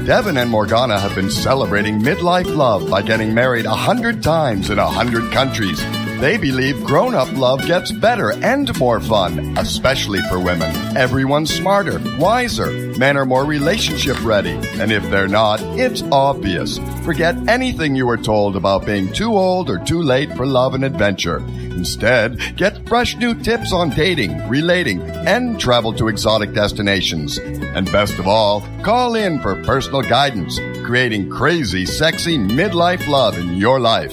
Devin and Morgana have been celebrating midlife love by getting married 100 times in 100 countries. They believe grown-up love gets better and more fun, especially for women. Everyone's smarter, wiser. Men are more relationship ready. And if they're not, it's obvious. Forget anything you were told about being too old or too late for love and adventure. Instead, get fresh new tips on dating, relating, and travel to exotic destinations. And best of all, call in for personal guidance, creating crazy, sexy midlife love in your life.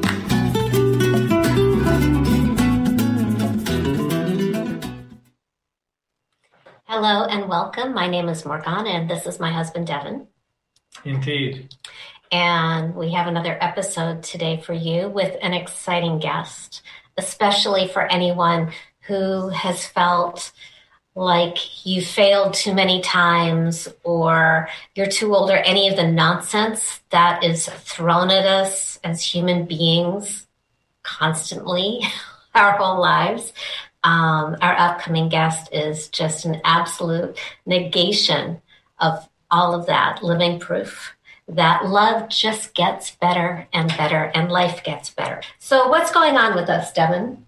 Hello and welcome. My name is Morgana and this is my husband, Devin. Indeed. And we have another episode today for you with an exciting guest, especially for anyone who has felt like you failed too many times or you're too old or any of the nonsense that is thrown at us as human beings constantly our whole lives. Our upcoming guest is just an absolute negation of all of that, living proof that love just gets better and better and life gets better. So what's going on with us, Devin?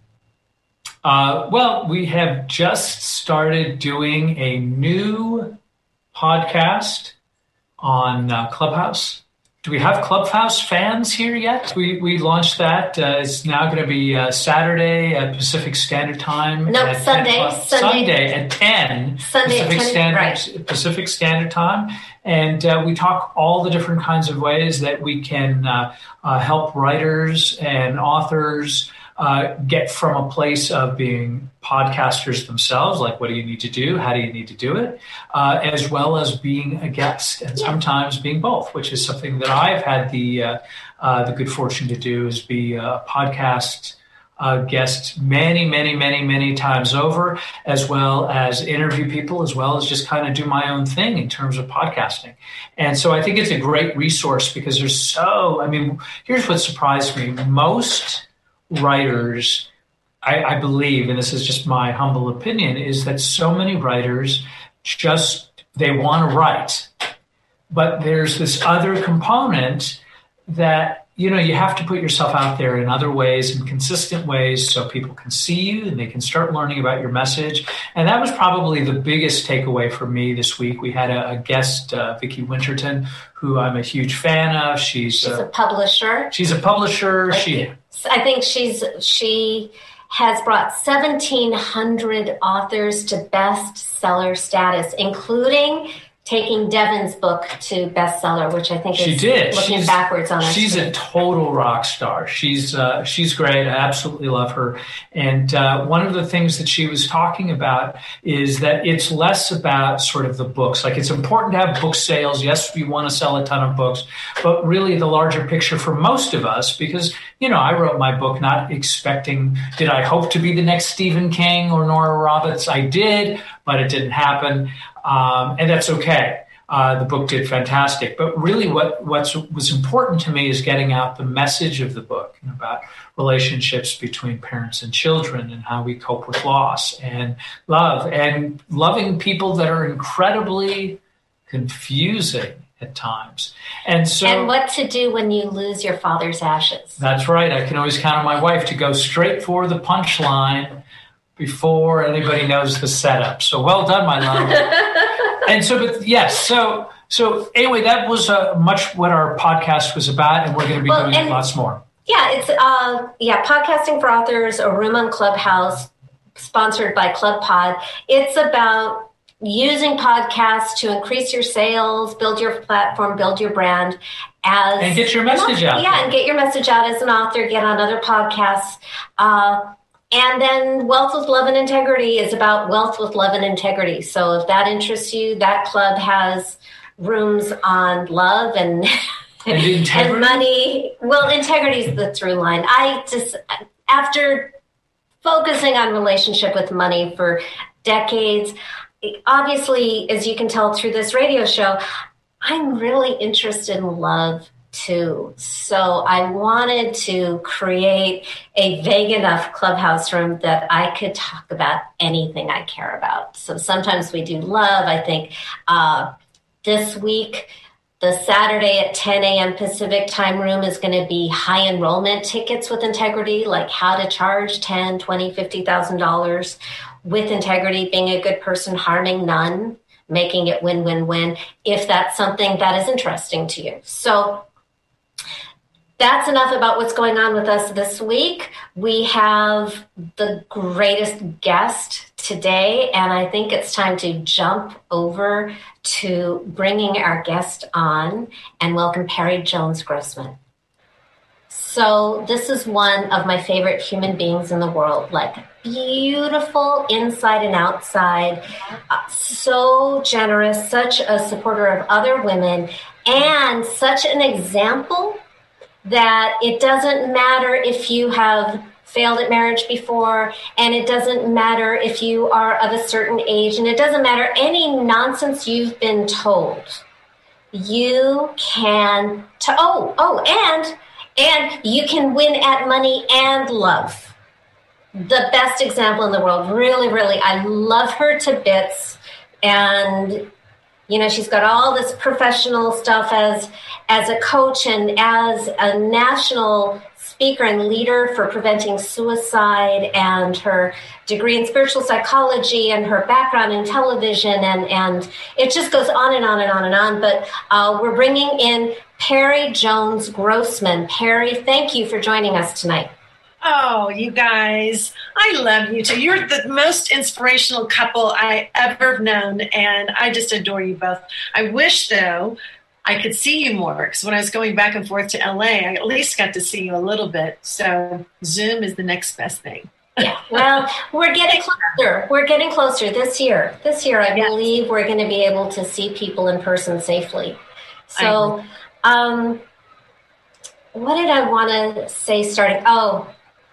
Well, we have just started doing a new podcast on Clubhouse. Do we have Clubhouse fans here yet? We launched that. It's now going to be Saturday at Pacific Standard Time. No, Sunday at 10 Pacific Standard Time. And we talk all the different kinds of ways that we can help writers and authors get from a place of being podcasters themselves, like what do you need to do, how do you need to do it, as well as being a guest and sometimes being both, which is something that I've had the good fortune to do, is be a podcast guest many times over, as well as interview people, as well as just kind of do my own thing in terms of podcasting. And so I think it's a great resource because here's what surprised me. Most writers, I believe, and this is just my humble opinion, is that so many writers they want to write, but there's this other component that, you have to put yourself out there in other ways, in consistent ways, so people can see you and they can start learning about your message. And that was probably the biggest takeaway for me this week. We had a guest, Vicki Winterton, who I'm a huge fan of. She's a publisher. She's a publisher. I think she has brought 1,700 authors to bestseller status, inclling taking Devin's book to bestseller, which I think is looking backwards on us. She's a total rock star. She's great. I absolutely love her. And one of the things that she was talking about is that it's less about sort of the books. Like, it's important to have book sales. Yes, we want to sell a ton of books, but really the larger picture for most of us, because, I wrote my book not expecting, did I hope to be the next Stephen King or Nora Roberts? I did, but it didn't happen. And that's okay. The book did fantastic. But really what was important to me is getting out the message of the book about relationships between parents and children and how we cope with loss and love and loving people that are incredibly confusing at times. And what to do when you lose your father's ashes. That's right. I can always count on my wife to go straight for the punchline before anybody knows the setup. So well done, my love. And so anyway, that was much what our podcast was about, and we're going to be doing lots more. Yeah, it's podcasting for authors, a room on Clubhouse, sponsored by Club Pod. It's about using podcasts to increase your sales, build your platform, build your brand, and get your message out. Yeah, and get your message out as an author. Get on other podcasts. And then Wealth with Love and Integrity is about wealth with love and integrity. So if that interests you, that club has rooms on love and and money. Well, integrity is the through line. After focusing on relationship with money for decades, obviously, as you can tell through this radio show, I'm really interested in love too. So I wanted to create a vague enough Clubhouse room that I could talk about anything I care about. So sometimes we do love. I think this week The Saturday at 10 a.m. Pacific time room is going to be high enrollment tickets with integrity, like how to charge $10,000, $20,000, $50,000 with integrity, being a good person, harming none, making it win-win-win, if that's something that is interesting to you. So that's enough about what's going on with us this week. We have the greatest guest today, and I think it's time to jump over to bringing our guest on and welcome Perry Jones Grossman. So this is one of my favorite human beings in the world, like beautiful inside and outside, so generous, such a supporter of other women, and such an example that it doesn't matter if you have failed at marriage before, and it doesn't matter if you are of a certain age, and it doesn't matter any nonsense you've been told. You can, and you can win at money and love. The best example in the world. Really, really, I love her to bits, and you know, she's got all this professional stuff as a coach and as a national speaker and leader for preventing suicide, and her degree in spiritual psychology and her background in television. And it just goes on and on and on and on. But we're bringing in Perry Jones Grossman. Perry, thank you for joining us tonight. Oh, you guys, I love you too. You're the most inspirational couple I ever have known, and I just adore you both. I wish, though, I could see you more, because when I was going back and forth to LA, I at least got to see you a little bit. So Zoom is the next best thing. Yeah, well, we're getting closer. We're getting closer this year. This year, I believe we're going to be able to see people in person safely. So what did I want to say starting? Oh,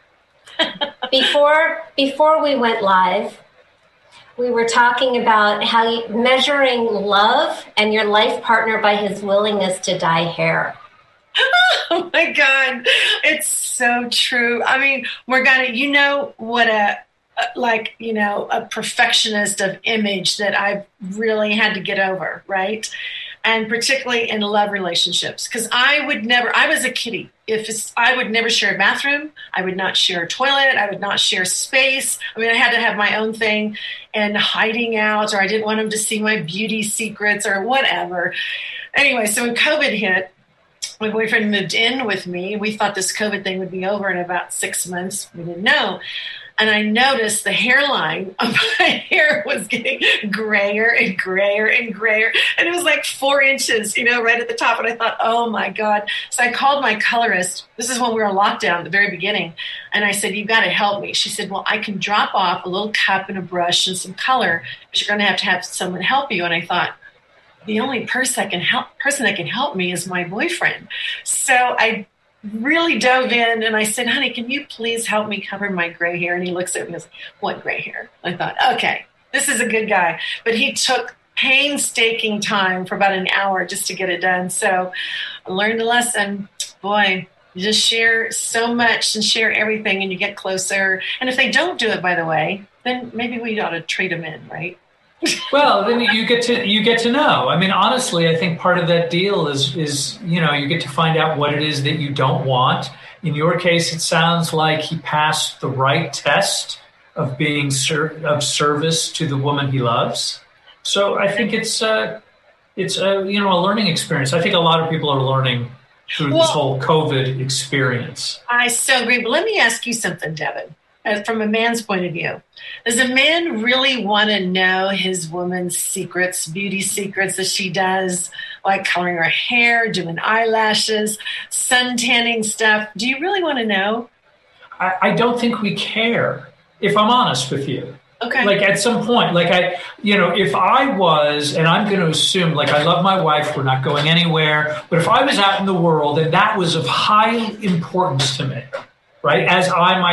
Before we went live, we were talking about how measuring love and your life partner by his willingness to dye hair. Oh my God, it's so true. I mean, Morgana, you know what a perfectionist of image that I've really had to get over, right? And particularly in love relationships, because I was a kiddie. I would never share a bathroom. I would not share a toilet. I would not share space. I mean, I had to have my own thing, and hiding out, or I didn't want him to see my beauty secrets or whatever. Anyway, so when COVID hit, my boyfriend moved in with me. We thought this COVID thing would be over in about 6 months. We didn't know. And I noticed the hairline of my hair was getting grayer and grayer and grayer. And it was like 4 inches, right at the top. And I thought, oh my God. So I called my colorist. This is when we were on lockdown at the very beginning. And I said, you've got to help me. She said, well, I can drop off a little cup and a brush and some color, but you're going to have someone help you. And I thought, the only person that can help me is my boyfriend. So I really dove in, and I said, honey, can you please help me cover my gray hair? And he looks at me and goes, what gray hair? I thought, okay, this is a good guy. But he took painstaking time for about an hour just to get it done. So I learned a lesson. Boy, you just share so much and share everything, and you get closer. And if they don't do it, by the way, then maybe we ought to trade them in, right? Well, then you get to know. I mean, honestly, I think part of that deal is you get to find out what it is that you don't want. In your case, it sounds like he passed the right test of being of service to the woman he loves. So I think it's a learning experience. I think a lot of people are learning through this whole COVID experience. I so agree. But let me ask you something, Devin. From a man's point of view, does a man really want to know his woman's secrets, beauty secrets that she does, like coloring her hair, doing eyelashes, sun tanning stuff? Do you really want to know? I don't think we care, if I'm honest with you. Okay. Like at some point, if I was, and I'm going to assume, I love my wife, we're not going anywhere, but if I was out in the world and that was of high importance to me, right? As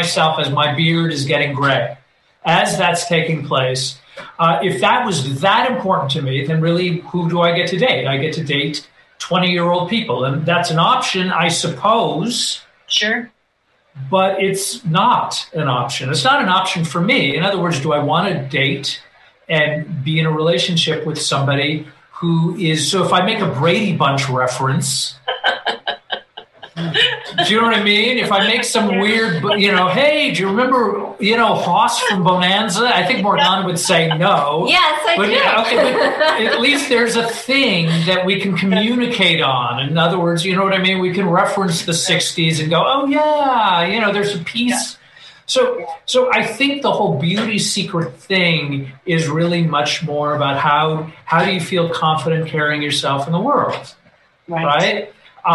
my beard is getting gray, as that's taking place, if that was that important to me, then really, who do I get to date? I get to date 20-year-old people. And that's an option, I suppose. Sure. But it's not an option. It's not an option for me. In other words, do I want to date and be in a relationship with somebody who is, so if I make a Brady Bunch reference, do you know what I mean? If I make some weird, hey, do you remember, Hoss from Bonanza? I think Morgana would say no. Yes, I do. Yeah, okay, but at least there's a thing that we can communicate on. In other words, you know what I mean? We can reference the 60s and go, oh, yeah, there's a piece. Yeah. So I think the whole beauty secret thing is really much more about how do you feel confident carrying yourself in the world, right?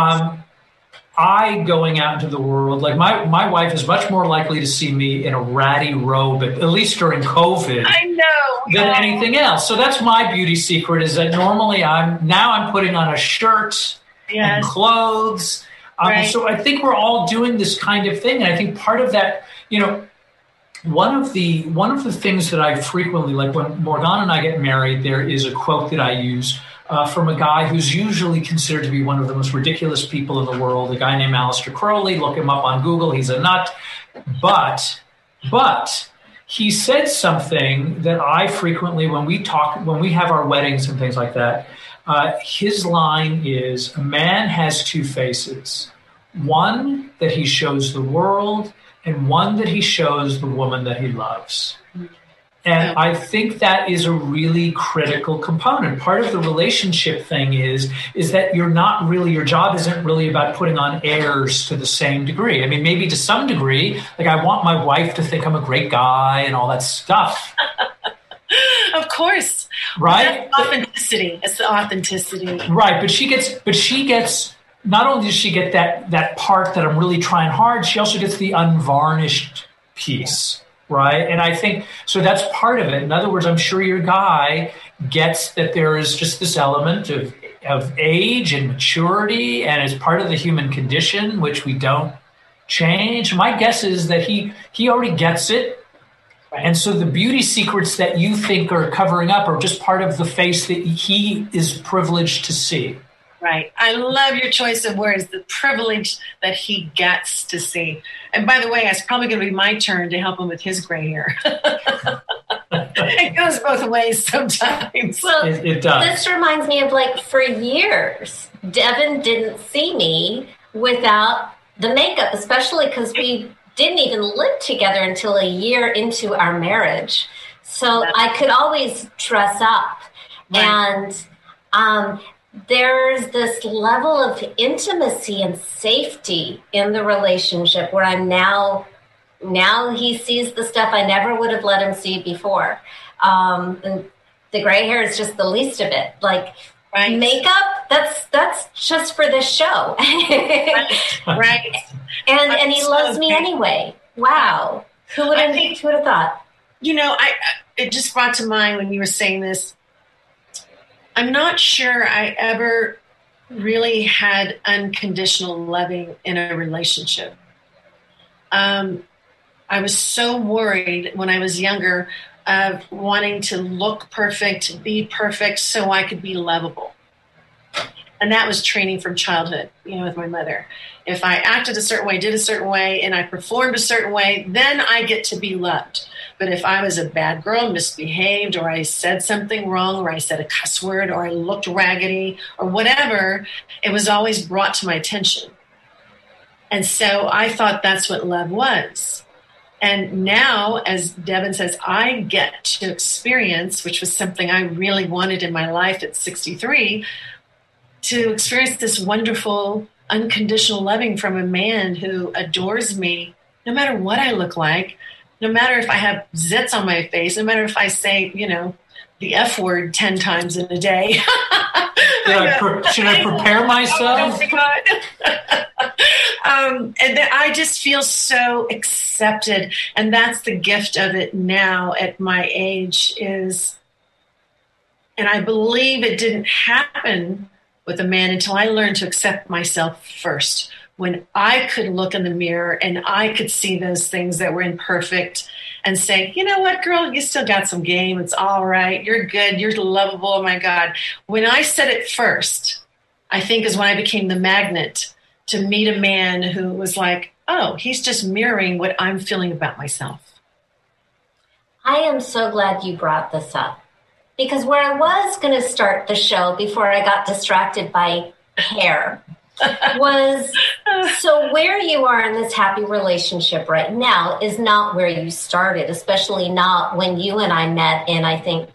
I going out into the world, like my wife is much more likely to see me in a ratty robe, at least during COVID, than anything else. So that's my beauty secret, is that normally I'm putting on a shirt and clothes. So I think we're all doing this kind of thing. And I think part of that, one of the things that I frequently, like when Morgana and I get married, there is a quote that I use from a guy who's usually considered to be one of the most ridiculous people in the world, a guy named Aleister Crowley. Look him up on Google. He's a nut. But he said something that I frequently, when we have our weddings and things like that, his line is, a man has two faces, one that he shows the world and one that he shows the woman that he loves. And I think that is a really critical component. Part of the relationship thing is that your job isn't really about putting on airs to the same degree. I mean, maybe to some degree, like I want my wife to think I'm a great guy and all that stuff. Of course. Right? That's authenticity. It's the authenticity. Right. But she gets, not only does she get that part that I'm really trying hard, she also gets the unvarnished piece. Right. And I think so that's part of it. In other words, I'm sure your guy gets that there is just this element of age and maturity, and it's part of the human condition, which we don't change. My guess is that he already gets it. And so the beauty secrets that you think are covering up are just part of the face that he is privileged to see. Right. I love your choice of words, the privilege that he gets to see. And by the way, it's probably going to be my turn to help him with his gray hair. It goes both ways sometimes. Well, it does. This reminds me of, like, for years, Devin didn't see me without the makeup, especially because we didn't even live together until a year into our marriage. So I could always dress up. Right. And there's this level of intimacy and safety in the relationship where I'm now he sees the stuff I never would have let him see before. And the gray hair is just the least of it. Like makeup, that's just for this show. Right. And he loves me anyway. Wow. Who would have thought? It just brought to mind when you were saying this. I'm not sure I ever really had unconditional loving in a relationship. I was so worried when I was younger of wanting to look perfect, be perfect, so I could be lovable. And that was training from childhood, with my mother. If I acted a certain way, did a certain way, and I performed a certain way, then I get to be loved. But if I was a bad girl, misbehaved, or I said something wrong, or I said a cuss word, or I looked raggedy, or whatever, it was always brought to my attention. And so I thought that's what love was. And now, as Devin says, I get to experience, which was something I really wanted in my life at 63, to experience this wonderful, unconditional loving from a man who adores me, no matter what I look like, no matter if I have zits on my face, no matter if I say, the F word 10 times in a day. Should I prepare myself? Oh my God. And I just feel so accepted. And that's the gift of it now at my age is, and I believe it didn't happen with a man until I learned to accept myself first. When I could look in the mirror and I could see those things that were imperfect and say, you know what, girl, you still got some game. It's all right. You're good. You're lovable. Oh, my God. When I said it first, I think is when I became the magnet to meet a man who was like, oh, he's just mirroring what I'm feeling about myself. I am so glad you brought this up because where I was going to start the show before I got distracted by hair was, so where you are in this happy relationship right now is not where you started, especially not when you and I met in, I think,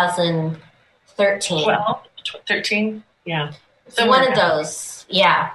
2013. 13? Yeah. So one of those, yeah.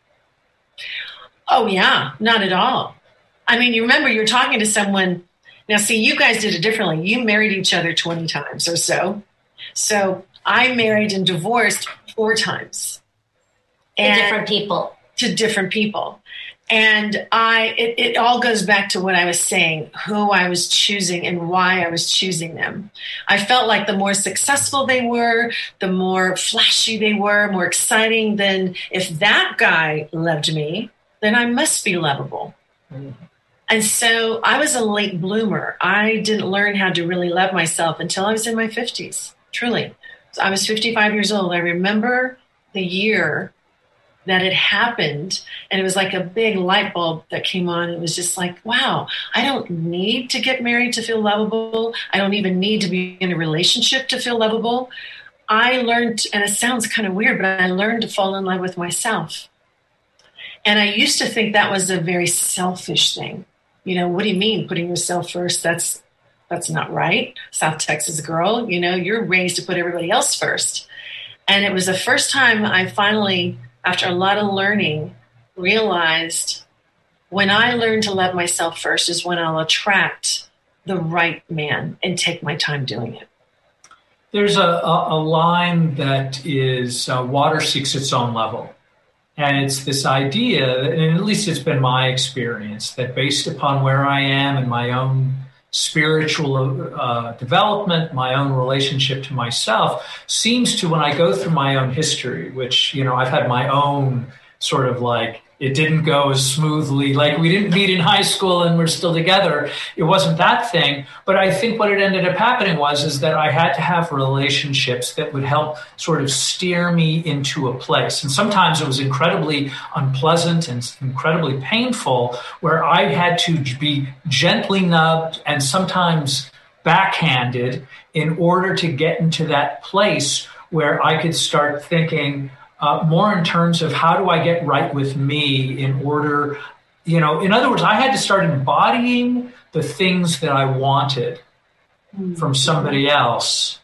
Oh, yeah, not at all. I mean, you remember you're talking to someone. Now, see, you guys did it differently. You married each other 20 times or so. So I married and divorced 4 times. To different people. To different people. And it all goes back to what I was saying, who I was choosing and why I was choosing them. I felt like the more successful they were, the more flashy they were, more exciting, then if that guy loved me, then I must be lovable. Mm-hmm. And so I was a late bloomer. I didn't learn how to really love myself until I was in my 50s, truly. So I was 55 years old. I remember the year that it happened, and it was like a big light bulb that came on. It was just like, wow, I don't need to get married to feel lovable. I don't even need to be in a relationship to feel lovable. I learned, and it sounds kind of weird, but I learned to fall in love with myself. And I used to think that was a very selfish thing. You know, what do you mean putting yourself first? That's not right. South Texas girl, you know, you're raised to put everybody else first. And it was the first time I finally, after a lot of learning, realized when I learn to love myself first is when I'll attract the right man and take my time doing it. There's a line that is water seeks its own level. And it's this idea, and at least it's been my experience, that based upon where I am in my own spiritual development, my own relationship to myself, seems to, when I go through my own history, which, you know, I've had my own sort of like, it didn't go as smoothly, like we didn't meet in high school and we're still together. It wasn't that thing. But I think what it ended up happening is that I had to have relationships that would help sort of steer me into a place. And sometimes it was incredibly unpleasant and incredibly painful, where I had to be gently nubbed and sometimes backhanded in order to get into that place where I could start thinking, more in terms of how do I get right with me in order, you know, in other words, I had to start embodying the things that I wanted from somebody else.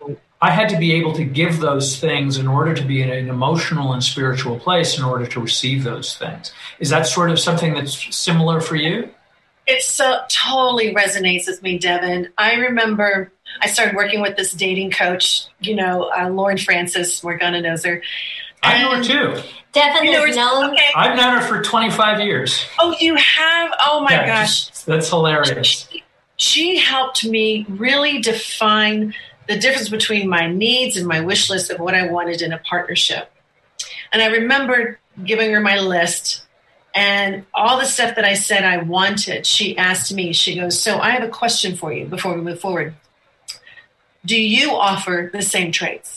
I had to be able to give those things in order to be in an emotional and spiritual place in order to receive those things. Is that sort of something that's similar for you? It totally resonates with me, Devin. I remember I started working with this dating coach, you know, Lauren Francis, Morgana knows her. I know her too. Devin is known. Okay. I've known her for 25 years. Oh, you have? Oh my gosh. That's hilarious. She helped me really define the difference between my needs and my wish list of what I wanted in a partnership. And I remember giving her my list and all the stuff that I said I wanted. She asked me, she goes, so I have a question for you before we move forward. Do you offer the same traits?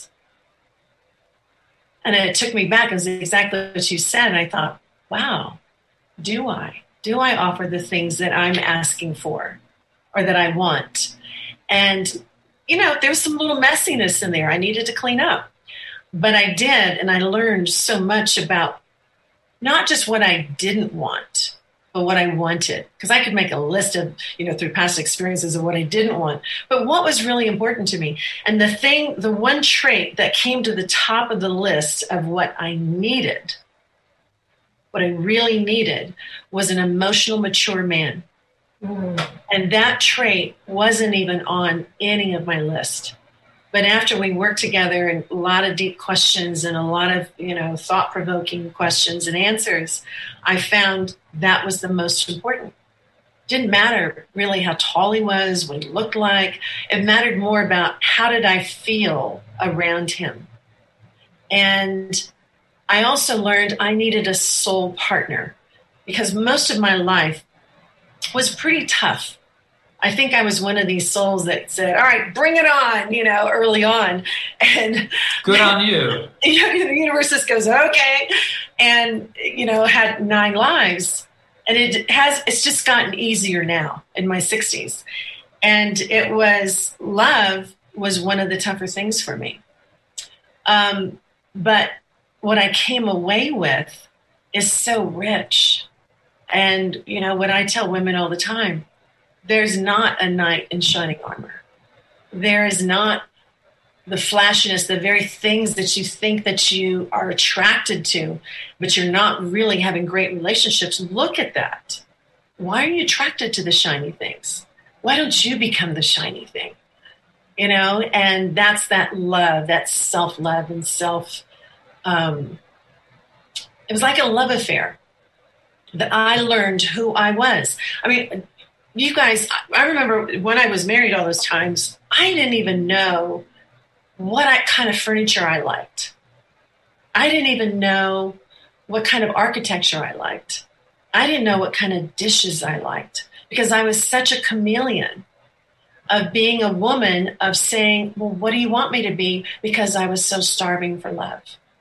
And it took me back. It was exactly what you said. And I thought, wow, do I? Do I offer the things that I'm asking for or that I want? And, you know, there was some little messiness in there I needed to clean up. But I did, and I learned so much about not just what I didn't want, but what I wanted. Because I could make a list of, you know, through past experiences of what I didn't want. But what was really important to me? And the one trait that came to the top of the list of what I needed, what I really needed, was an emotional, mature man. And that trait wasn't even on any of my list. But after we worked together and a lot of deep questions and a lot of, you know, thought-provoking questions and answers, I found that was the most important. It didn't matter really how tall he was, what he looked like. It mattered more about how did I feel around him. And I also learned I needed a soul partner because most of my life was pretty tough. I think I was one of these souls that said, all right, bring it on, you know, early on. And good on you. The universe just goes, okay. And, you know, had 9 lives. And it's just gotten easier now in my 60s. And it was love was one of the tougher things for me. But what I came away with is so rich. And, you know, what I tell women all the time, there's not a knight in shining armor. There is not the flashiness, the very things that you think that you are attracted to, but you're not really having great relationships. Look at that. Why are you attracted to the shiny things? Why don't you become the shiny thing? You know, and that's that love, that self-love and it was like a love affair that I learned who I was. I mean, you guys, I remember when I was married all those times, I didn't even know what kind of furniture I liked. I didn't even know what kind of architecture I liked. I didn't know what kind of dishes I liked because I was such a chameleon of being a woman, of saying, well, what do you want me to be? Because I was so starving for love.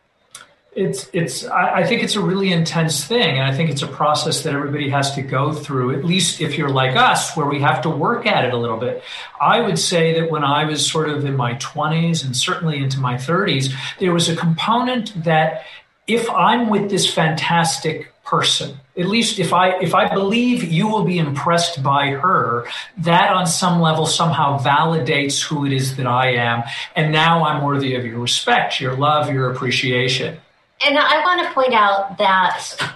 I think it's a really intense thing. And I think it's a process that everybody has to go through, at least if you're like us, where we have to work at it a little bit. I would say that when I was sort of in my 20s and certainly into my 30s, there was a component that if I'm with this fantastic person, at least if I believe you will be impressed by her, that on some level somehow validates who it is that I am. And now I'm worthy of your respect, your love, your appreciation. And I want to point out that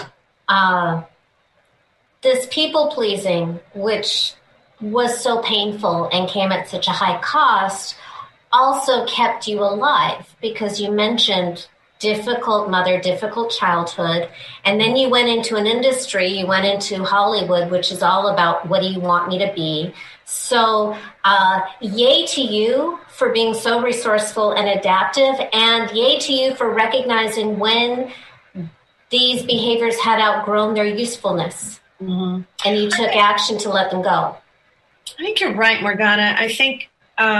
this people-pleasing, which was so painful and came at such a high cost, also kept you alive because you mentioned difficult mother, difficult childhood, and then you went into an industry, you went into Hollywood, which is all about what do you want me to be. So yay to you for being so resourceful and adaptive, and yay to you for recognizing when these behaviors had outgrown their usefulness. Mm-hmm. And you took action to let them go. I think you're right, Morgana. I think,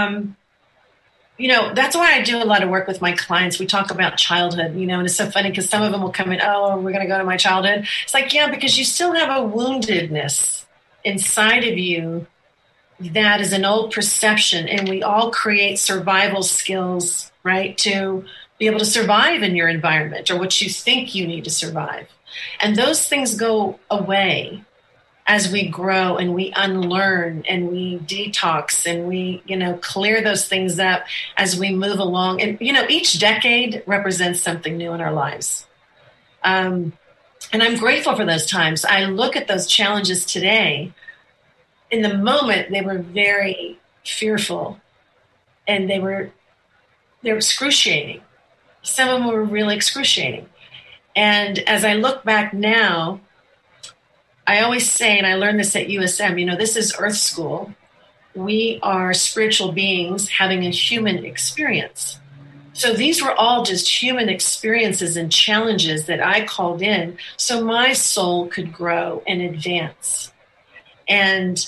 you know, that's why I do a lot of work with my clients. We talk about childhood, you know, and it's so funny because some of them will come in, oh, we're going to go to my childhood. It's like, yeah, because you still have a woundedness inside of you that is an old perception, and we all create survival skills, right, to be able to survive in your environment or what you think you need to survive. And those things go away as we grow and we unlearn and we detox and we, you know, clear those things up as we move along. And, you know, each decade represents something new in our lives. And I'm grateful for those times. I look at those challenges today. In the moment, they were very fearful and they were excruciating. Some of them were really excruciating. And as I look back now, I always say, and I learned this at USM, you know, this is Earth School. We are spiritual beings having a human experience. So these were all just human experiences and challenges that I called in so my soul could grow and advance. And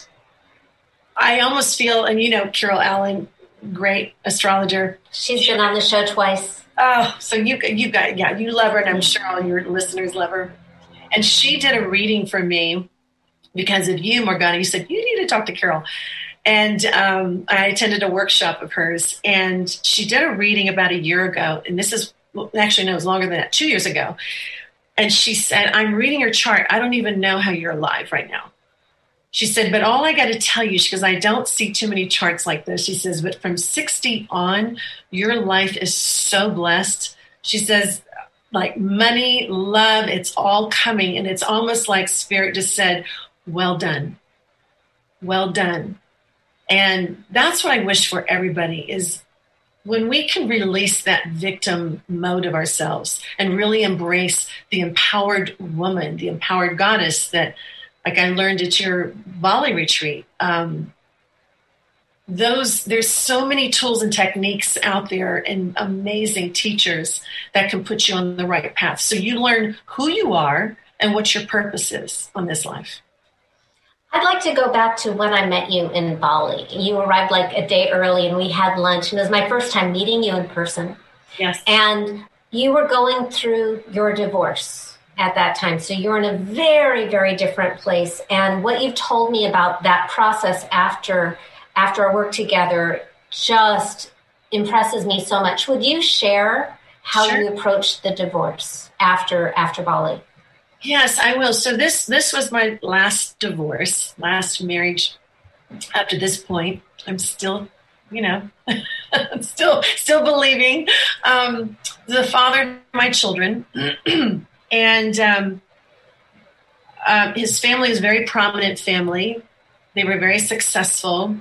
I almost feel, and you know, Carol Allen, great astrologer. She's been on the show twice. Oh, so you got, yeah, you love her, and I'm sure all your listeners love her. And she did a reading for me because of you, Morgana. You said, you need to talk to Carol. And I attended a workshop of hers, and she did a reading about a year ago. And this is, actually, no, it was longer than that, 2 years ago. And she said, I'm reading your chart. I don't even know how you're alive right now. She said, but all I got to tell you, because I don't see too many charts like this. She says, but from 60 on, your life is so blessed. She says, like money, love, it's all coming. And it's almost like Spirit just said, well done. Well done. And that's what I wish for everybody is when we can release that victim mode of ourselves and really embrace the empowered woman, the empowered goddess that, like I learned at your Bali retreat, there's so many tools and techniques out there and amazing teachers that can put you on the right path. So you learn who you are and what your purpose is on this life. I'd like to go back to when I met you in Bali. You arrived like a day early and we had lunch, and it was my first time meeting you in person. Yes. And you were going through your divorce at that time. So you're in a very, very different place. And what you've told me about that process after our work together just impresses me so much. Would you share how Sure. you approached the divorce after Bali? Yes, I will. So this was my last divorce, last marriage. Up to this point, I'm still, still believing. The father of my children, and his family is a very prominent family. They were very successful.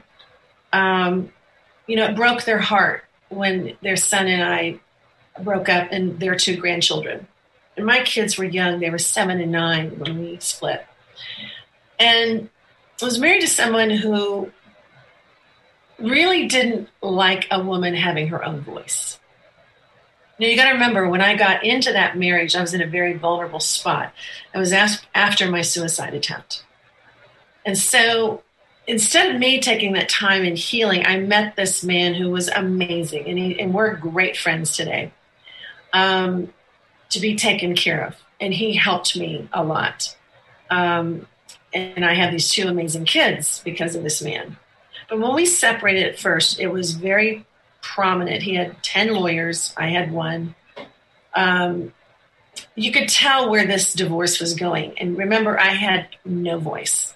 It broke their heart when their son and I broke up and their 2 grandchildren. And my kids were young. They were 7 and 9 when we split. And I was married to someone who really didn't like a woman having her own voice. Now, you got to remember, when I got into that marriage, I was in a very vulnerable spot. I was after my suicide attempt. And so instead of me taking that time and healing, I met this man who was amazing. And we're great friends today, to be taken care of. And he helped me a lot. And I have these 2 amazing kids because of this man. But when we separated at first, it was very prominent. He had 10 lawyers. I had 1. You could tell where this divorce was going. And remember, I had no voice.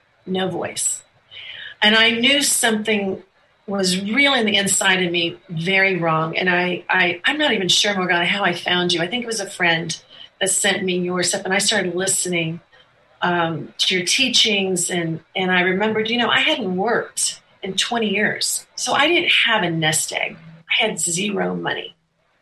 And I knew something was really in the inside of me very wrong. And I'm not even sure, Morgana, how I found you. I think it was a friend that sent me your stuff. And I started listening to your teachings. And I remembered, I hadn't worked in 20 years. So I didn't have a nest egg. I had 0 money.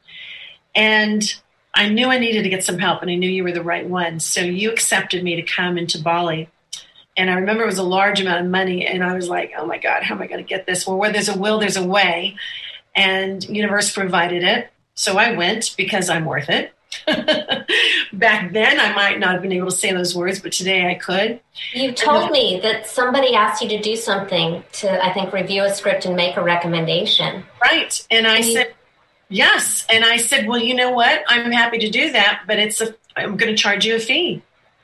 And I knew I needed to get some help, and I knew you were the right one. So you accepted me to come into Bali. And I remember it was a large amount of money. And I was like, oh my God, how am I going to get this? Well, where there's a will, there's a way. And universe provided it. So I went because I'm worth it. Back then, I might not have been able to say those words, but today I could. You told me that somebody asked you to do something to, I think, review a script and make a recommendation. Right. And I said, yes. And I said, well, you know what? I'm happy to do that, but I'm going to charge you a fee.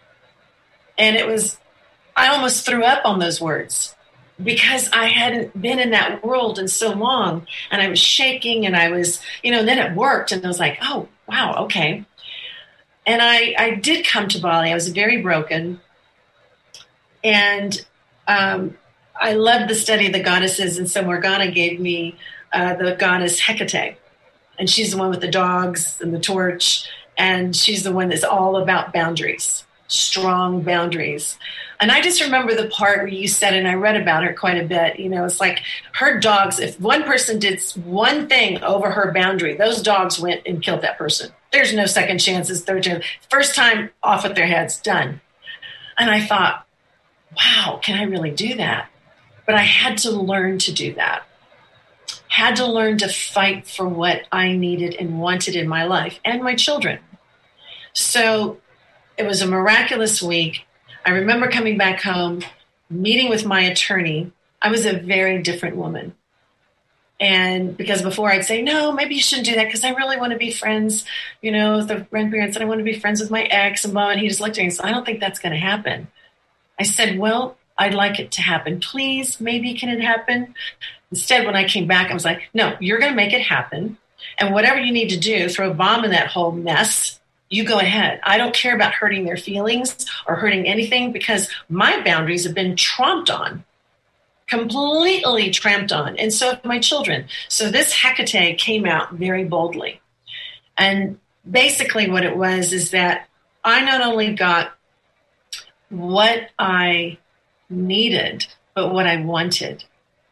And I almost threw up on those words because I hadn't been in that world in so long, and I was shaking, and I was, and then it worked, and I was like, oh, wow, okay. And I did come to Bali. I was very broken, and I loved the study of the goddesses, and so Morgana gave me the goddess Hecate, and she's the one with the dogs and the torch, and she's the one that's all about boundaries, strong boundaries. And I just remember the part where you said, and I read about her quite a bit, it's like her dogs, if one person did one thing over her boundary, those dogs went and killed that person. There's no second chances, third chance. First time off with their heads, done. And I thought, wow, can I really do that? But I had to learn to do that. Had to learn to fight for what I needed and wanted in my life and my children. So it was a miraculous week. I remember coming back home, meeting with my attorney. I was a very different woman. And because before I'd say, no, maybe you shouldn't do that because I really want to be friends, with the grandparents, and I want to be friends with my ex and blah. And he just looked at me and said, I don't think that's going to happen. I said, well, I'd like it to happen. Please, maybe can it happen? Instead, when I came back, I was like, no, you're going to make it happen. And whatever you need to do, throw a bomb in that whole mess. You go ahead. I don't care about hurting their feelings or hurting anything because my boundaries have been tromped on, completely tramped on. And so have my children. So this Hecate came out very boldly. And basically what it was is that I not only got what I needed, but what I wanted.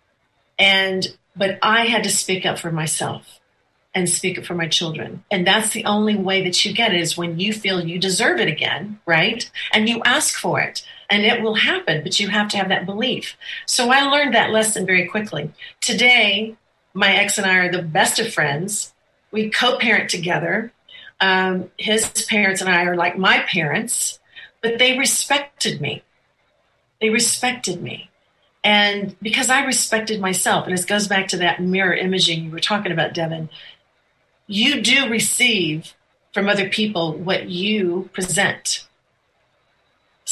But I had to speak up for myself. And speak it for my children. And that's the only way that you get it is when you feel you deserve it again, right? And you ask for it and it will happen, but you have to have that belief. So I learned that lesson very quickly. Today, my ex and I are the best of friends. We co-parent together. His parents and I are like my parents, but they respected me. They respected me. And because I respected myself, and this goes back to that mirror imaging you were talking about, Devin, you do receive from other people what you present.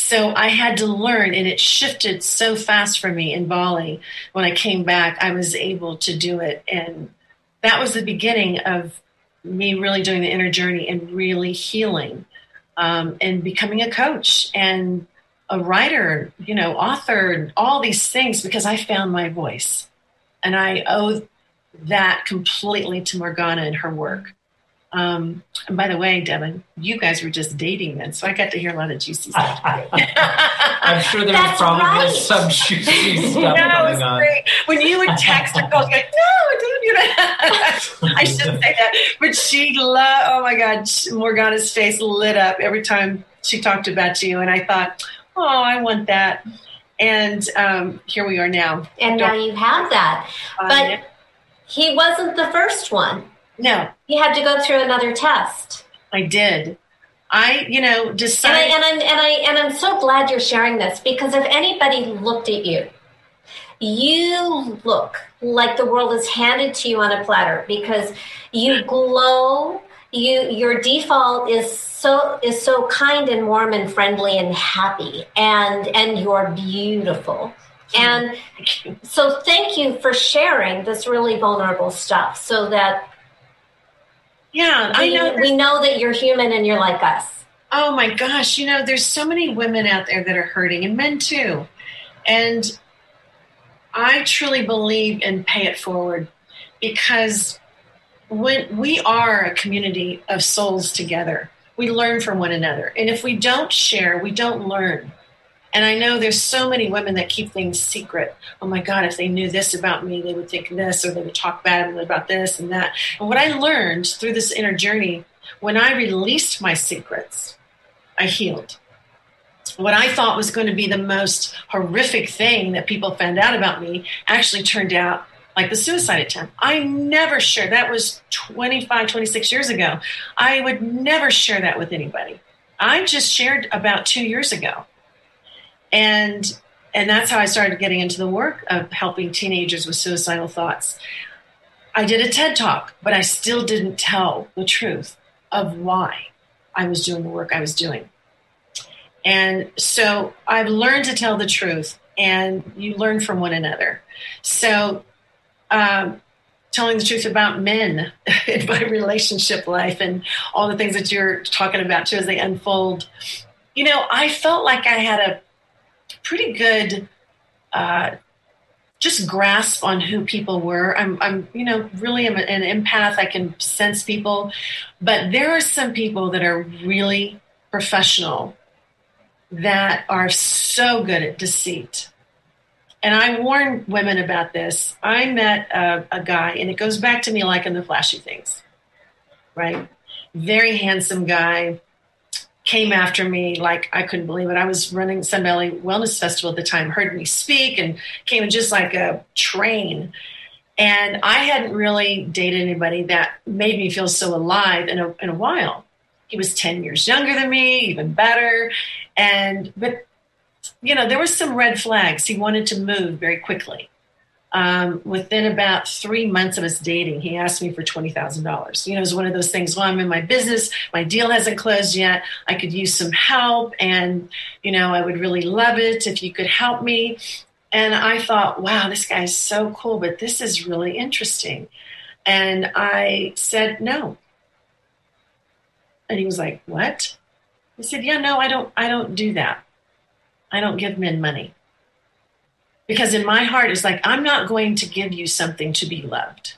So I had to learn, and it shifted so fast for me in Bali. When I came back, I was able to do it. And that was the beginning of me really doing the inner journey and really healing, and becoming a coach and a writer, author, and all these things, because I found my voice. And I owe that completely to Morgana and her work. And by the way, Devin, you guys were just dating then, so I got to hear a lot of juicy stuff. I'm sure there was probably some juicy stuff going on. Great. When you would text her, like, no, I shouldn't say that. But oh my God, Morgana's face lit up every time she talked about you. And I thought, oh, I want that. And here we are now. And now you have that. But he wasn't the first one. No. You had to go through another test. I did. I decided. And I'm so glad you're sharing this, because if anybody looked at you, you look like the world is handed to you on a platter, because you glow. Your default is so kind and warm and friendly and happy, and you're beautiful. And so thank you for sharing this really vulnerable stuff, so that we know that you're human and you're like us. Oh my gosh, there's so many women out there that are hurting, and men too. And I truly believe in pay it forward, because when we are a community of souls together, we learn from one another. And if we don't share, we don't learn. And I know there's so many women that keep things secret. Oh my God, if they knew this about me, they would think this, or they would talk badly about this and that. And what I learned through this inner journey, when I released my secrets, I healed. What I thought was going to be the most horrific thing that people found out about me actually turned out like the suicide attempt. I never shared. That was 25, 26 years ago. I would never share that with anybody. I just shared about 2 years ago. And that's how I started getting into the work of helping teenagers with suicidal thoughts. I did a TED Talk, but I still didn't tell the truth of why I was doing the work I was doing. And so I've learned to tell the truth, and you learn from one another. So telling the truth about men in my relationship life and all the things that you're talking about too as they unfold. I felt like I had a pretty good just grasp on who people were. I'm really am an empath. I can sense people, but there are some people that are really professional that are so good at deceit. And I warn women about this. I met a guy, and it goes back to me liking the flashy things, right? Very handsome guy. Came after me like I couldn't believe it. I was running Sun Valley Wellness Festival at the time, heard me speak, and came in just like a train. And I hadn't really dated anybody that made me feel so alive in a while. He was 10 years younger than me, even better. But there were some red flags. He wanted to move very quickly. Within about 3 months of us dating, he asked me for $20,000. It was one of those things, well, I'm in my business. My deal hasn't closed yet. I could use some help. And, I would really love it if you could help me. And I thought, wow, this guy's so cool, but this is really interesting. And I said, no. And he was like, what? I said, yeah, no, I don't do that. I don't give men money. Because in my heart, it's like, I'm not going to give you something to be loved.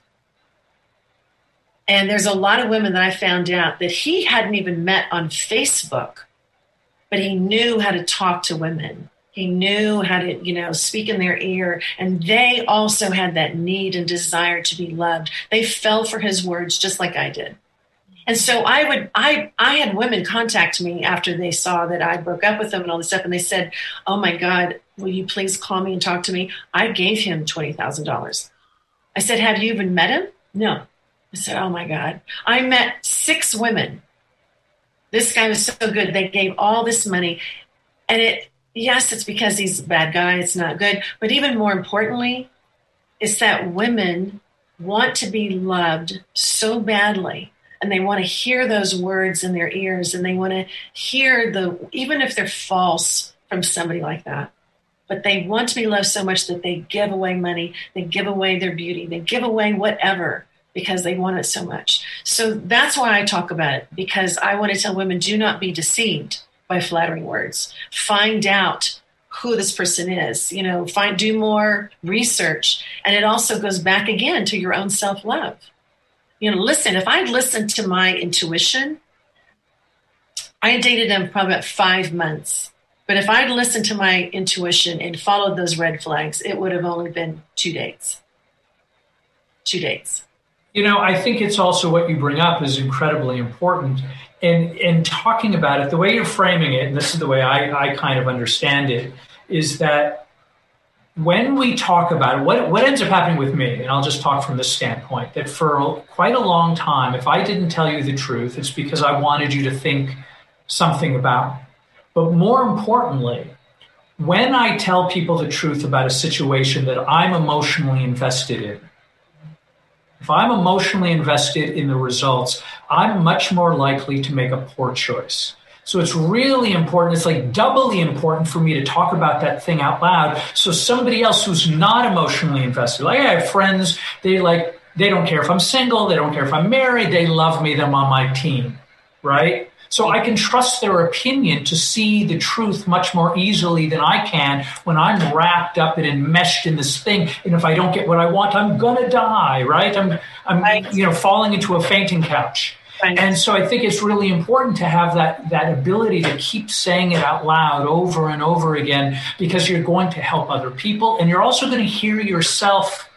And there's a lot of women that I found out that he hadn't even met on Facebook, but he knew how to talk to women. He knew how to, speak in their ear. And they also had that need and desire to be loved. They fell for his words just like I did. And so I had women contact me after they saw that I broke up with them and all this stuff. And they said, oh my God, will you please call me and talk to me? I gave him $20,000. I said, have you even met him? No. I said, oh my God. I met 6 women. This guy was so good. They gave all this money. And yes, it's because he's a bad guy. It's not good. But even more importantly, it's that women want to be loved so badly. And they want to hear those words in their ears, and they want to hear even if they're false from somebody like that. But they want to be loved so much that they give away money, they give away their beauty, they give away whatever because they want it so much. So that's why I talk about it, because I want to tell women, do not be deceived by flattering words. Find out who this person is, do more research. And it also goes back again to your own self-love. Listen, if I'd listened to my intuition, I had dated him probably about 5 months. But if I'd listened to my intuition and followed those red flags, it would have only been 2 dates. 2 dates. I think it's also what you bring up is incredibly important. And talking about it, the way you're framing it, and this is the way I kind of understand it, is that when we talk about it, what ends up happening with me, and I'll just talk from this standpoint, that for quite a long time, if I didn't tell you the truth, it's because I wanted you to think something about me. But more importantly, when I tell people the truth about a situation that I'm emotionally invested in, if I'm emotionally invested in the results, I'm much more likely to make a poor choice. So it's really important. It's like doubly important for me to talk about that thing out loud. So somebody else who's not emotionally invested, like I have friends, they don't care if I'm single, they don't care if I'm married, they love me, they're on my team, right? So I can trust their opinion to see the truth much more easily than I can when I'm wrapped up and enmeshed in this thing. And if I don't get what I want, I'm gonna die, right? I'm falling into a fainting couch. Right. And so I think it's really important to have that ability to keep saying it out loud over and over again, because you're going to help other people, and you're also going to hear yourself.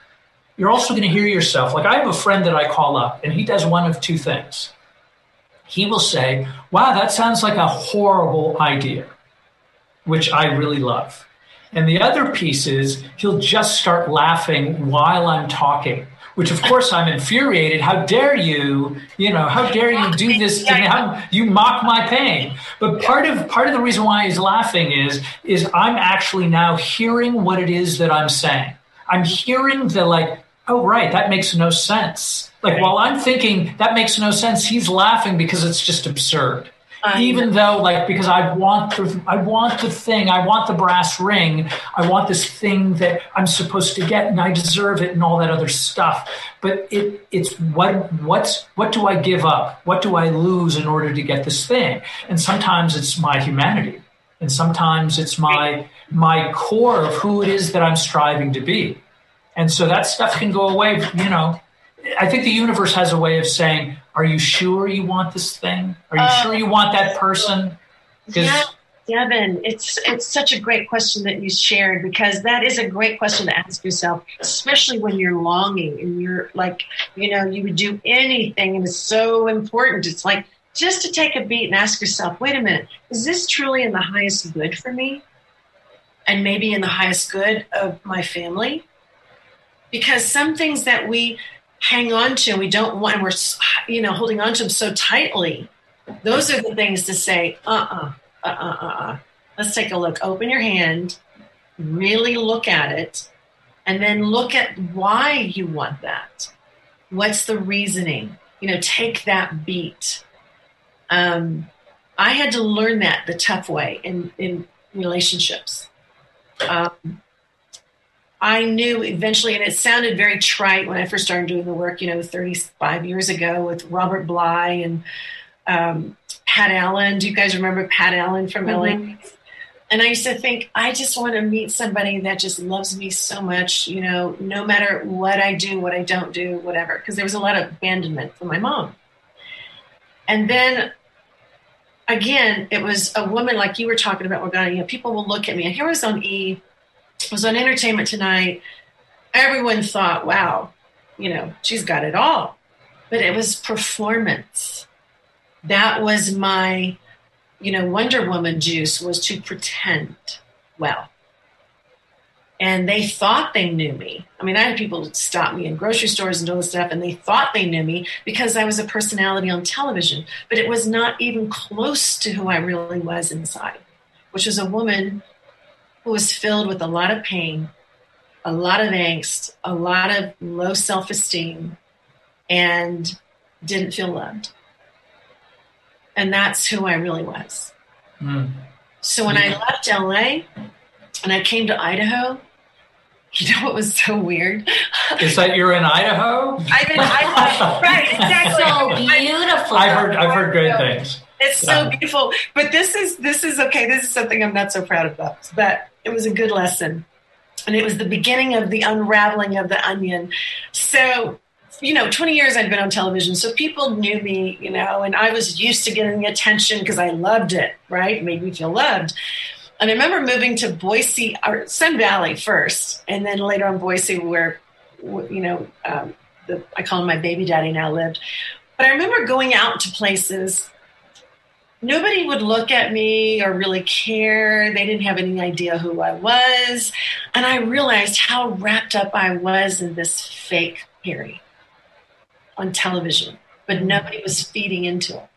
Like I have a friend that I call up, and he does one of two things. He will say, wow, that sounds like a horrible idea, which I really love. And the other piece is he'll just start laughing while I'm talking, which of course I'm infuriated. How dare you, how dare you do this to me? How you mock my pain. But part of the reason why he's laughing is I'm actually now hearing what it is that I'm saying. I'm hearing oh, right, that makes no sense. While I'm thinking that makes no sense, he's laughing because it's just absurd. Even though, because I want the thing, I want the brass ring, I want this thing that I'm supposed to get, and I deserve it, and all that other stuff. But it's what do I give up? What do I lose in order to get this thing? And sometimes it's my humanity, and sometimes it's my core of who it is that I'm striving to be. And so that stuff can go away, I think the universe has a way of saying, are you sure you want this thing? Are you sure you want that person? Yeah, Devin, it's such a great question that you shared, because that is a great question to ask yourself, especially when you're longing and you're you would do anything, and it's so important. It's like just to take a beat and ask yourself, wait a minute, is this truly in the highest good for me? And maybe in the highest good of my family? Because some things that we hang on to and we don't want, and we're holding on to them so tightly, those are the things to say, let's take a look. Open your hand, really look at it, and then look at why you want that. What's the reasoning? Take that beat. I had to learn that the tough way in relationships. I knew eventually, and it sounded very trite when I first started doing the work, 35 years ago with Robert Bly and Pat Allen. Do you guys remember Pat Allen from LA? And I used to think, I just want to meet somebody that just loves me so much, no matter what I do, what I don't do, whatever. Because there was a lot of abandonment from my mom. And then, again, it was a woman like you were talking about, Morgana. People will look at me. And here I was on E! Was on Entertainment Tonight. Everyone thought, wow, she's got it all. But it was performance. That was my, Wonder Woman juice, was to pretend well. And they thought they knew me. I mean, I had people stop me in grocery stores and all this stuff, and they thought they knew me because I was a personality on television. But it was not even close to who I really was inside, which was a woman who was filled with a lot of pain, a lot of angst, a lot of low self-esteem, and didn't feel loved. And that's who I really was. So when I left LA and I came to Idaho, you know what was so weird? Is that you're in Idaho? I'm in Idaho. Right, exactly. So beautiful. I've heard great things. It's so beautiful. But this is okay. This is something I'm not so proud about. But it was a good lesson. And it was the beginning of the unraveling of the onion. So, 20 years I'd been on television. So people knew me, and I was used to getting the attention because I loved it, right? It made me feel loved. And I remember moving to Boise, or Sun Valley first, and then later on Boise, where, I call him my baby daddy now, lived. But I remember going out to places. Nobody would look at me or really care. They didn't have any idea who I was. And I realized how wrapped up I was in this fake Harry on television. But nobody was feeding into it.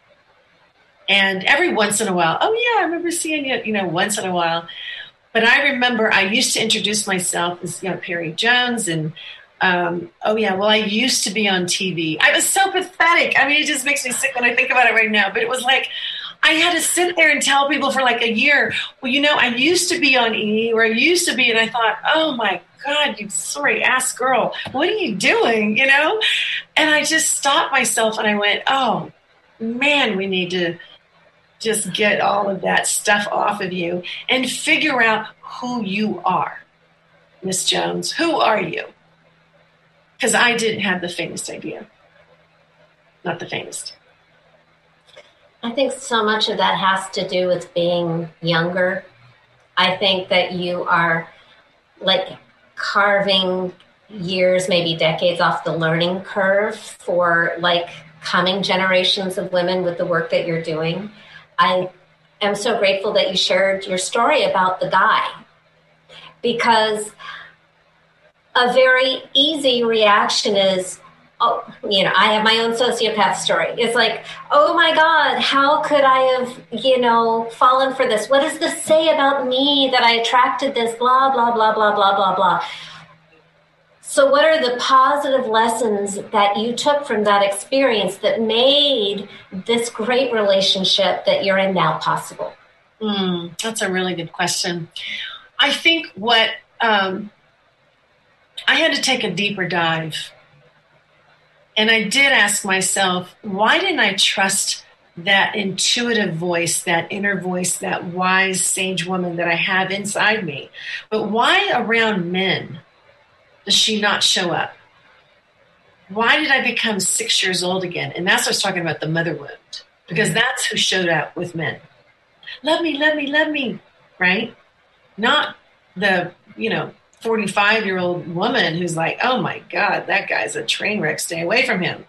And every once in a while, oh yeah, I remember seeing it, once in a while. But I remember I used to introduce myself as, Perry Jones, and I used to be on TV. I was so pathetic. I mean, it just makes me sick when I think about it right now. But it was like I had to sit there and tell people for like a year, well, I used to be on E, or I used to be, and I thought, oh my God, you sorry ass girl, what are you doing? And I just stopped myself and I went, oh man, we need to just get all of that stuff off of you and figure out who you are. Miss Jones, who are you? Because I didn't have the faintest idea. Not the faintest. I think so much of that has to do with being younger. I think that you are like carving years, maybe decades off the learning curve for like coming generations of women with the work that you're doing. I am so grateful that you shared your story about the guy, because a very easy reaction is, oh, I have my own sociopath story. It's like, oh my God, how could I have, fallen for this? What does this say about me that I attracted this, blah, blah, blah, blah, blah, blah, blah. So what are the positive lessons that you took from that experience that made this great relationship that you're in now possible? That's a really good question. I think what I had to take a deeper dive. And I did ask myself, why didn't I trust that intuitive voice, that inner voice, that wise sage woman that I have inside me? But why around men does she not show up? Why did I become 6 years old again? And that's what I was talking about, the mother wound, because that's who showed up with men. Love me, love me, love me, right? Not the, 45-year-old woman who's like, oh my God, that guy's a train wreck, stay away from him.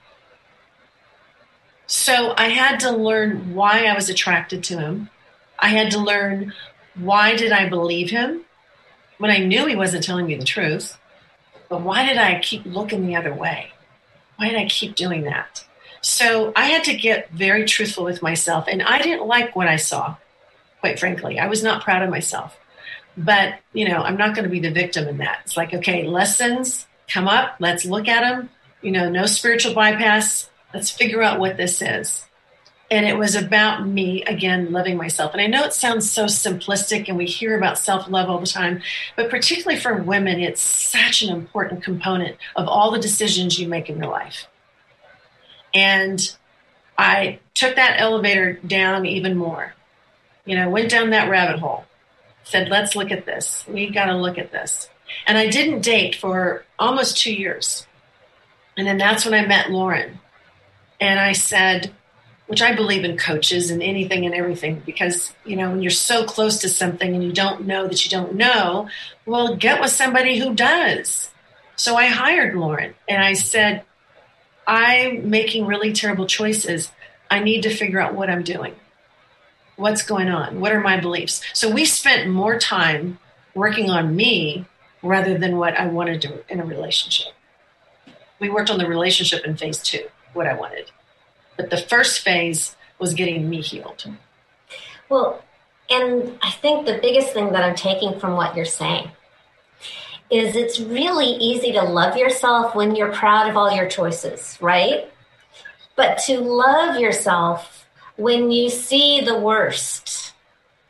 So I had to learn why I was attracted to him. I had to learn, why did I believe him when I knew he wasn't telling me the truth? But why did I keep looking the other way? Why did I keep doing that? So I had to get very truthful with myself. And I didn't like what I saw, quite frankly. I was not proud of myself. But, I'm not going to be the victim in that. It's like, okay, lessons come up. Let's look at them. No spiritual bypass. Let's figure out what this is. And it was about me, again, loving myself. And I know it sounds so simplistic and we hear about self-love all the time, but particularly for women, it's such an important component of all the decisions you make in your life. And I took that elevator down even more, went down that rabbit hole, said, let's look at this. We got to look at this. And I didn't date for almost 2 years. And then that's when I met Lauren. And I said, which I believe in coaches and anything and everything, because, when you're so close to something and you don't know that you don't know, well, get with somebody who does. So I hired Lauren and I said, I'm making really terrible choices. I need to figure out what I'm doing. What's going on? What are my beliefs? So we spent more time working on me rather than what I wanted to do in a relationship. We worked on the relationship in phase 2, what I wanted. But the first phase was getting me healed. Well, and I think the biggest thing that I'm taking from what you're saying is it's really easy to love yourself when you're proud of all your choices, right? But to love yourself when you see the worst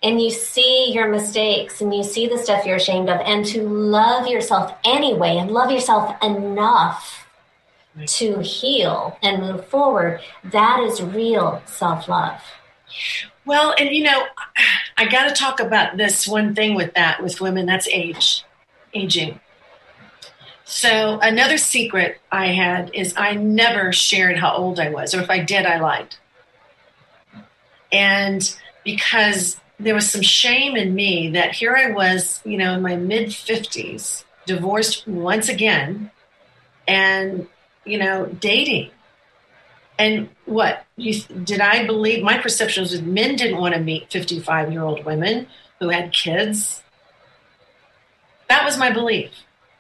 and you see your mistakes and you see the stuff you're ashamed of, and to love yourself anyway and love yourself enough to heal and move forward, that is real self-love. Well, and I got to talk about this one thing with women, that's aging. So another secret I had is I never shared how old I was, or if I did, I lied. And because there was some shame in me that here I was, in my mid-50s, divorced once again, and, dating. And did I believe, my perception was that men didn't want to meet 55-year-old women who had kids. That was my belief.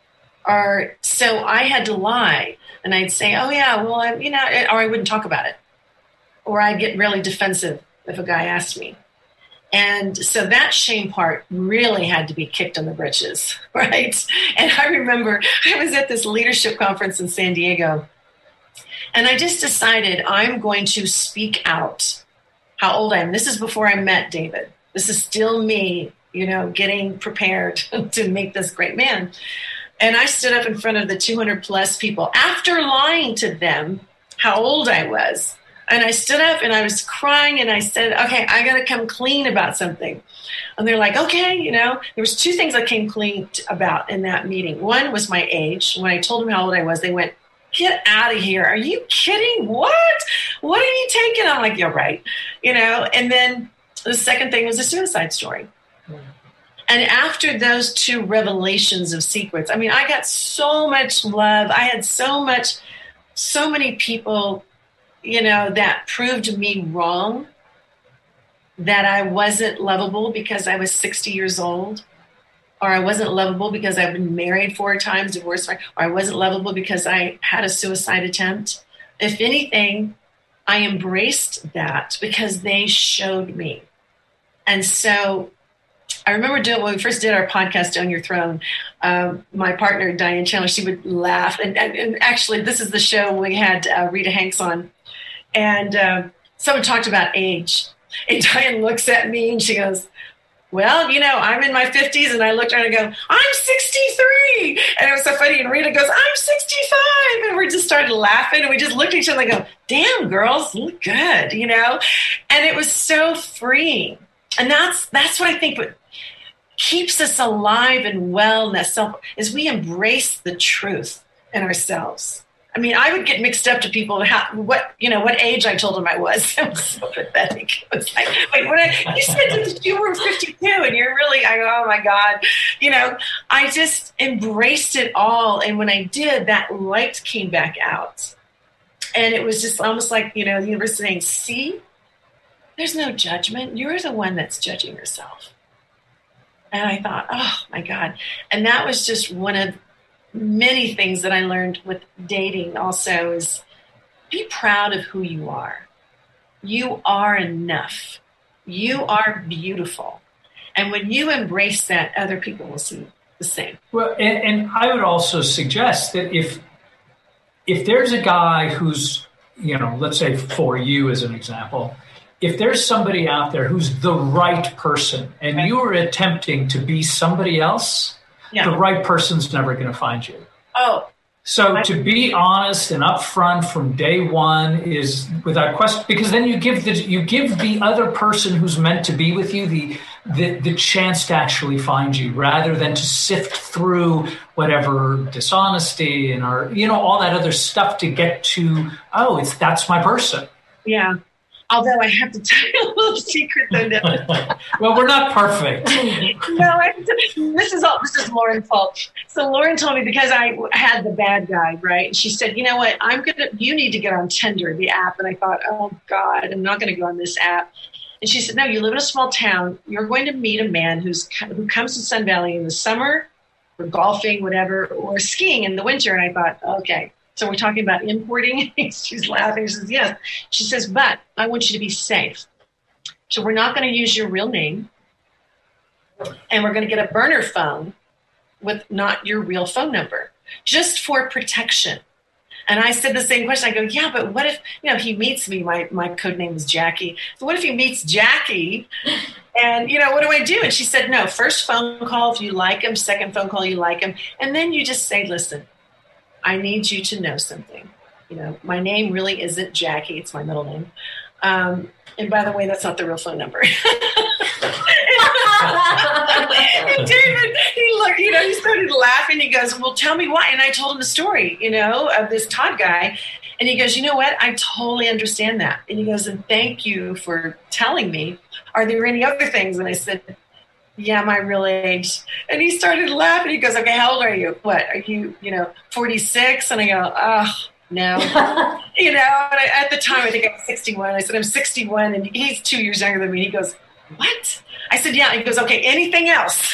So I had to lie, and I'd say, oh yeah, well, or I wouldn't talk about it. Or I'd get really defensive if a guy asked me. And so that shame part really had to be kicked on the britches, right? And I remember I was at this leadership conference in San Diego, and I just decided I'm going to speak out how old I am. This is before I met David. This is still me, getting prepared to make this great man. And I stood up in front of the 200 plus people after lying to them how old I was. And I stood up and I was crying and I said, okay, I got to come clean about something. And they're like, okay, there was two things I came clean about in that meeting. One was my age. When I told them how old I was, they went, get out of here. Are you kidding? What are you taking? I'm like, you're right. And then the second thing was a suicide story. And after those two revelations of secrets, I got so much love. I had so many people, that proved me wrong, that I wasn't lovable because I was 60 years old, or I wasn't lovable because I've been married 4 times, divorced, or I wasn't lovable because I had a suicide attempt. If anything, I embraced that because they showed me. And so I remember when we first did our podcast, Own Your Throne, my partner, Diane Chandler, she would laugh. And actually, this is the show we had Rita Hanks on. And someone talked about age. And Diane looks at me and she goes, well, I'm in my 50s. And I looked at her and I go, I'm 63. And it was so funny. And Rita goes, I'm 65. And we just started laughing. And we just looked at each other and go, damn, girls, look good, And it was so freeing. And that's what I think keeps us alive and well in that self is we embrace the truth in ourselves. I would get mixed up to people what age I told them I was. It was so pathetic. It was like, wait, you said that you were 52 and you're really, I go, oh my God. I just embraced it all. And when I did, that light came back out. And it was just almost like, the universe saying, see, there's no judgment. You're the one that's judging yourself. And I thought, oh my God. And that was just one of many things that I learned with dating also is be proud of who you are. You are enough. You are beautiful. And when you embrace that, other people will see the same. Well, and I would also suggest that if there's a guy who's, let's say for you as an example, if there's somebody out there who's the right person and you are attempting to be somebody else, the right person's never going to find you. Oh. So to be honest and upfront from day one is without question, because then you give the other person who's meant to be with you the chance to actually find you, rather than to sift through whatever dishonesty and all that other stuff to get to, that's my person. Yeah. Although I have to tell you a little secret, though. Well, we're not perfect. No, this is Lauren's fault. So Lauren told me because I had the bad guy, right? And she said, you know what? You need to get on Tinder, the app. And I thought, oh God, I'm not going to go on this app. And she said, no, you live in a small town. You're going to meet a man who comes to Sun Valley in the summer for golfing, whatever, or skiing in the winter. And I thought, okay. So we're talking about importing. She's laughing. She says, yes. She says, but I want you to be safe. So we're not going to use your real name. And we're going to get a burner phone with not your real phone number, just for protection. And I said the same question. I go, yeah, but what if, he meets me, my code name is Jackie. So what if he meets Jackie? And, what do I do? And she said, no, first phone call, if you like him, second phone call, you like him. And then you just say, listen, I need you to know something. My name really isn't Jackie. It's my middle name. And by the way, that's not the real phone number. And David, he started laughing. He goes, well, tell me why. And I told him the story, of this Todd guy. And he goes, you know what? I totally understand that. And he goes, and thank you for telling me. Are there any other things? And I said, yeah, my real age. And he started laughing. He goes, okay, how old are you? What, are you, 46? And I go, oh, no. And at the time, I think I was 61. I said, I'm 61. And he's 2 years younger than me. He goes, what? I said, yeah. He goes, okay, anything else?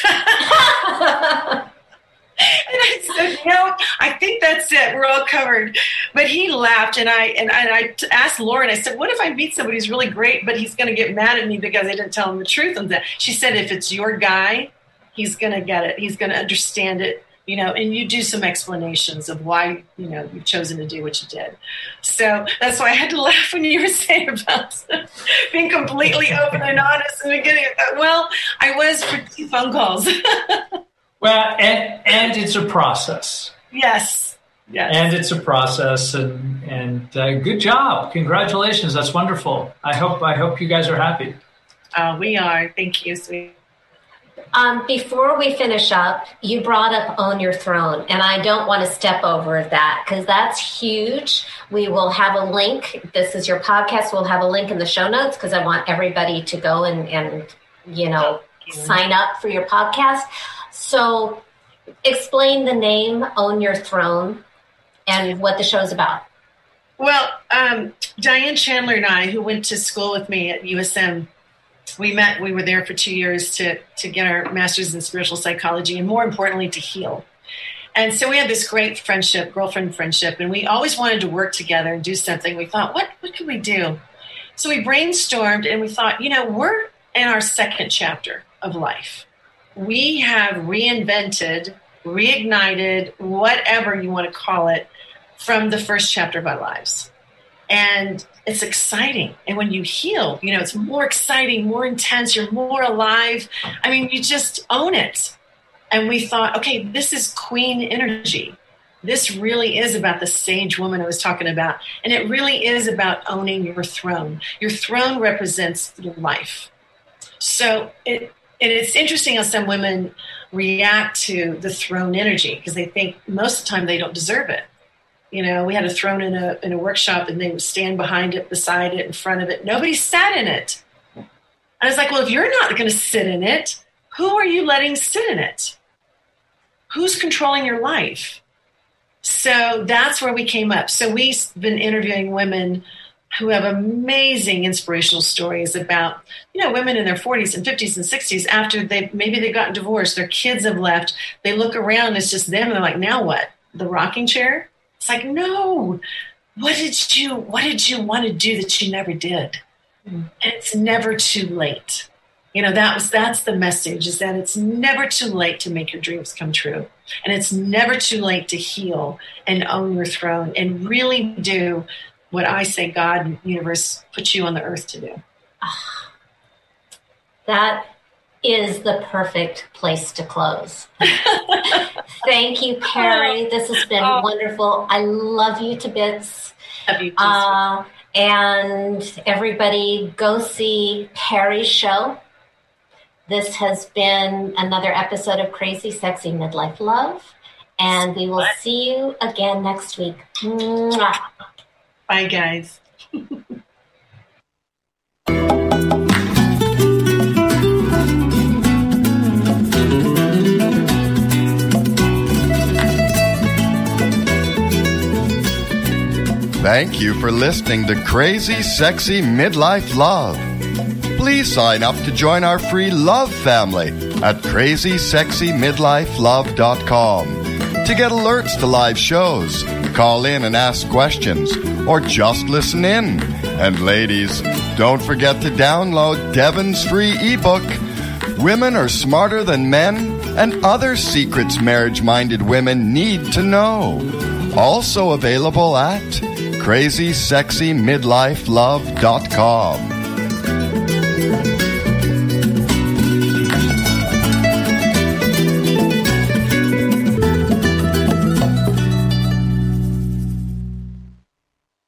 And I said, no, I think that's it. We're all covered. But he laughed, and I asked Lauren, I said, what if I meet somebody who's really great, but he's going to get mad at me because I didn't tell him the truth? And she said, if it's your guy, he's going to get it. He's going to understand it, and you do some explanations of why, you've chosen to do what you did. So that's why I had to laugh when you were saying about being completely open and honest in the beginning. Well, I was for 2 phone calls. Well, and it's a process. Yes. And it's a process, and good job. Congratulations. That's wonderful. I hope you guys are happy. We are. Thank you, sweet. Before we finish up, you brought up Own Your Throne, and I don't want to step over that because that's huge. We will have a link. This is your podcast. We'll have a link in the show notes because I want everybody to go and sign up for your podcast. So explain the name Own Your Throne and what the show's about. Well, Diane Chandler and I, who went to school with me at USM, we met. We were there for 2 years to get our master's in spiritual psychology and, more importantly, to heal. And so we had this great friendship, girlfriend friendship, and we always wanted to work together and do something. We thought, what could we do? So we brainstormed, and we thought, we're in our second chapter of life. We have reinvented, reignited, whatever you want to call it, from the first chapter of our lives. And it's exciting. And when you heal, it's more exciting, more intense, you're more alive. I mean, you just own it. And we thought, okay, this is queen energy. This really is about the sage woman I was talking about. And it really is about owning your throne. Your throne represents your life. So it's interesting how some women react to the throne energy because they think most of the time they don't deserve it. We had a throne in a workshop, and they would stand behind it, beside it, in front of it. Nobody sat in it. I was like, well, if you're not going to sit in it, who are you letting sit in it? Who's controlling your life? So that's where we came up. So we've been interviewing women who have amazing inspirational stories about, women in their 40s and 50s and 60s after they've gotten divorced, their kids have left. They look around, it's just them, and they're like, now what? The rocking chair? It's like, no. What did you want to do that you never did? And it's never too late. That's the message, is that it's never too late to make your dreams come true. And it's never too late to heal and own your throne and really do what I say God and the universe put you on the earth to do. That is the perfect place to close. Thank you, Perry. This has been wonderful. I love you to bits. Love you too. And everybody, go see Perry's show. This has been another episode of Crazy Sexy Midlife Love. And we will see you again next week. Mwah. Bye, guys. Thank you for listening to Crazy Sexy Midlife Love. Please sign up to join our free love family at crazysexymidlifelove.com to get alerts to live shows, call in and ask questions, or just listen in. And ladies, don't forget to download Devin's free ebook, Women Are Smarter Than Men and Other Secrets Marriage-Minded Women Need to Know. Also available at crazysexymidlifelove.com.